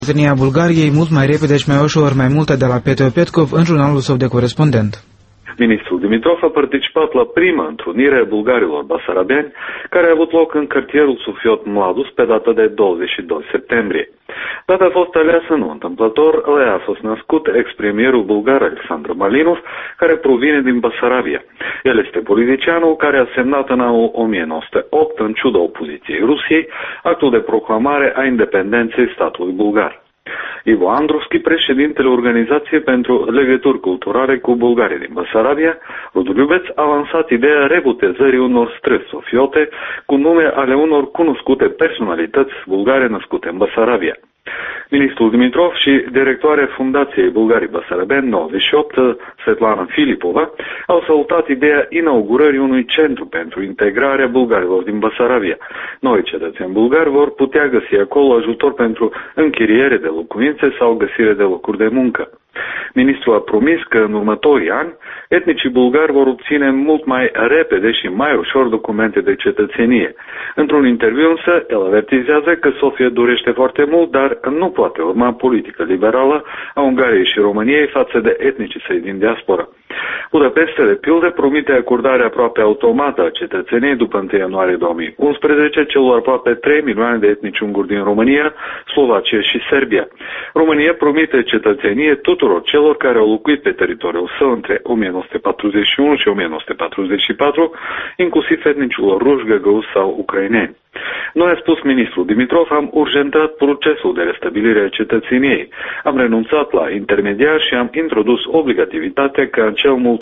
Cetățenia Bulgariei mult mai repede și mai ușor, mai multe de la Petru Petkov în jurnalul său de corespondent. Ministrul Dimitrov a participat la prima întrunire bulgarilor basarabieni, care a avut loc în cartierul Sufiot Mladus pe data de 22 septembrie. Data a fost aleasă nu întâmplător, la a fost născut ex-premierul bulgar Alexandru Malinov, care provine din Basarabia. El este politicianul care a semnat în anul 1908, în ciuda opoziției Rusiei, actul de proclamare a independenței statului bulgar. Ivo Androvski, președintele Organizației pentru Legături Culturale cu Bulgarii din Basarabia, Rudu Ljubec, a lansat ideea rebutezării unor străzi sofiote cu nume ale unor cunoscute personalități bulgare născute în Basarabia. Ministrul Dimitrov și directoarea Fundației Bulgarii Basarabeni 98, Svetlana Filipova, au salutat ideea inaugurării unui centru pentru integrarea bulgarilor din Basarabia. Noi, cetățeni bulgari, vor putea găsi acolo ajutor pentru închiriere de locuințe sau găsire de locuri de muncă. Ministrul a promis că în următorii ani etnicii bulgari vor obține mult mai repede și mai ușor documente de cetățenie. Într-un interviu însă, el avertizează că Sofia dorește foarte mult, dar nu poate urma politică liberală a Ungariei și României față de etnicii săi din diaspora. Budapesta, de pildă, promite acordarea aproape automată a cetățeniei după 1 ianuarie 2011 celor aproape 3 milioane de etnici unguri din România, Slovacia și Serbia. România promite cetățenie tuturor celor care au locuit pe teritoriul său între 1941 și 1944, inclusiv etnicilor ruși, găgăuzi sau ucraineni. Noi, a spus ministrul Dimitrov, am urgentat procesul de restabilire a cetățeniei. Am renunțat la intermediar și am introdus obligativitatea ca în cel mult